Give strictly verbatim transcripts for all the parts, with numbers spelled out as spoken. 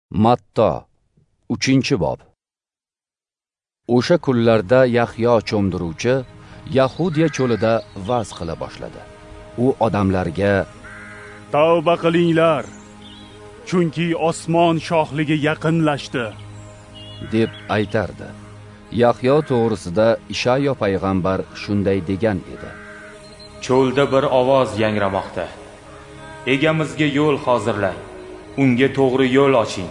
Matto uchinchi bob. O'sha kunlarda Yahyo cho'mdiruvchi Yahudiya cho'lida va'z qila boshladi. U odamlarga: "Tavba qilinglar, chunki osmon shohligi yaqinlashdi" deb aytardi. Yahyo to'g'risida Ishayo payg'ambar shunday degan edi: Cho'lda bir ovoz yangramoqda. Egamizga yo'l hozirlang, unga to'g'ri yo'l oching.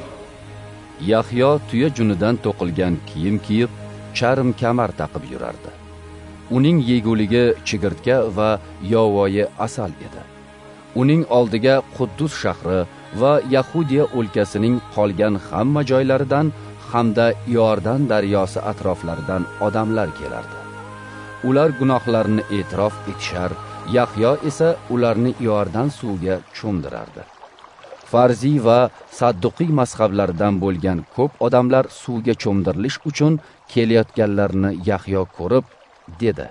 Yahyo tuya junidan to'qilgan kiyim kiyib, charm kamar taqib yurardi. Uning yeguligi chigirtka va yovoyi asal edi. Uning oldiga Quddus shahri va Yahudiya o'lkasining qolgan hamma joylaridan hamda Yordan daryosi atroflaridan odamlar kelardi. Ular gunohlarini e'tirof etishar, Yahyo esa ularni Yordan suvga cho'mdirardi. Farziy va Sadduqiy mazhablaridan bo'lgan ko'p odamlar suvga cho'mdirilish uchun kelayotganlarni Yahyo ko'rib dedi: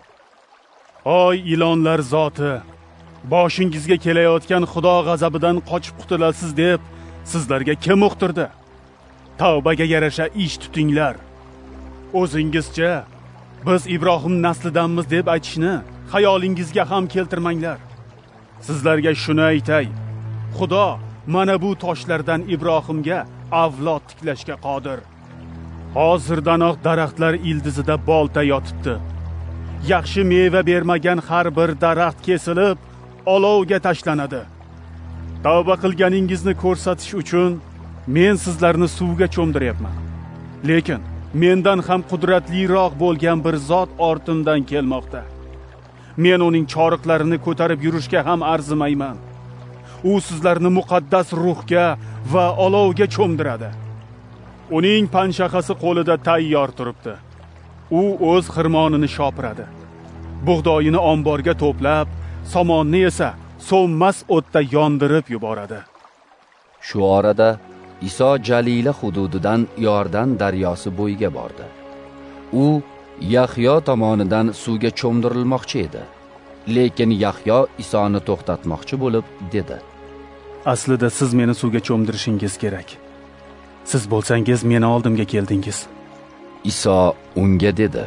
"Oy ilonlar zoti, boshingizga kelayotgan Xudo g'azabidan qochib qutulasiz deb sizlarga kim uqtirdi? Tavbaga yarasha ish tutinglar. O'zingizcha biz Ibrohim naslidanmiz deb aytishni xayolingizga ham keltirmanglar. Sizlarga shuni aytay, Xudo mana bu toshlardan Ibrohimga avlod tiklashga qodir. Hozirdanoq daraxtlar ildizida bolta yotibdi. Yaxshi meva bermagan har bir daraxt kesilib, olovga tashlanadi. Tavba qilganingizni ko'rsatish uchun men sizlarni suvga cho'mdiryapman. Lekin mendan ham qudratliroq bo'lgan bir zot ortimdan kelmoqda. Men uning choriqlarini ko'tarib yurishga ham arzimayman. U sizlarni muqaddas ruhga va olovga cho'mdiradi. Uning panshaxasi qo'lida tayyor turibdi. U o'z xirmonini shopiradi. Bug'doyini omborga to'plab, somonni esa so'nmas o'tda yondirib yuboradi." Shu orada Iso Jalila hududidan Yordan daryosi bo'yiga bordi. U Yahyo tomonidan suvga cho'mdirilmoqchi edi. Lekin Yahyo Isoni to'xtatmoqchi bo'lib dedi: "Aslida siz meni suvga cho'mdirishingiz kerak. Siz bo'lsangiz meni oldimga keldingiz." Iso unga dedi: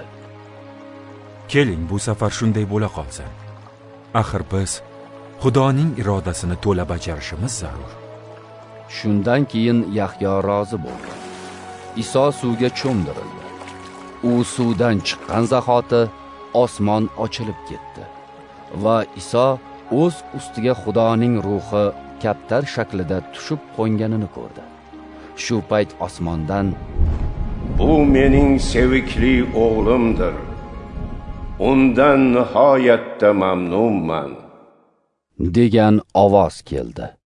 "Keling, bu safar shunday bo'la qolsin. Axir biz Xudoning irodasini to'la bajarishimiz zarur." Shundan keyin Yahyo rozi bo'ldi. Iso suvga cho'mdirildi. U suvdan chiqqan zahoti osmon ochilib ketdi va Iso o'z ustiga Xudoning ruhi kaptar shaklida tushib qo'nganini ko'rdi. Shu payt osmondan: "Bu mening sevikli o'g'limdir. Undan nihoyatda mamnunman" degan ovoz keldi.